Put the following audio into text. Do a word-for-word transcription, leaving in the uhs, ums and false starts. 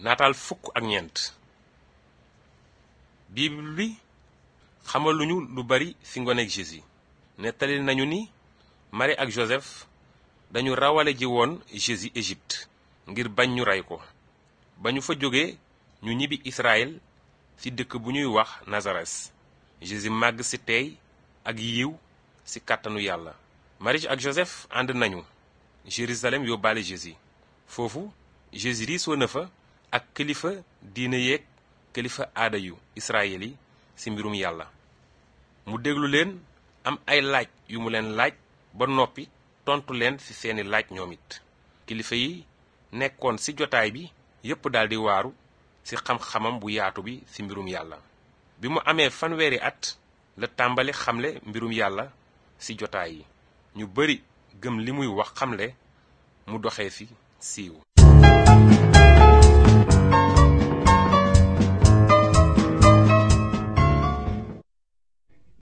naataal fukk ak ñeent. bible bi xamaluñu lu bari ci ngoneeg Jésus. nettali nañu ni Marie ak Joseph dañu rawale ji woon Jésus Égypte ngir bañ ñu rey ko. ba ñu fa jógee ñu ñibbi Israël ci dëkk bu ñuy wax Nazaret. Jésus màgg ci teey ak yiw ci kàttanu yàlla. Marie ak Joseph ànd nañu Jérusalem yóbbaale Jésus. foofu Jésus riisoo na fa ak kilifa diine yeeg kilifa aada yu Israël yi ci mbirum yàlla. mu déglu leen am ay laaj yu mu leen laaj ba noppi tontu leen ci seeni laaj ñoom it. kilifa yi nekkoon ci jotaay bi yépp daldi waaru ci xam-xamam bu yaatu bi ci mbirum yàlla. bi mu amee fanweeri at la tàmbali xamle mbirum yàlla ci jotaay yi. ñu bari gëm li muy wax xamle mu doxee fi siiw.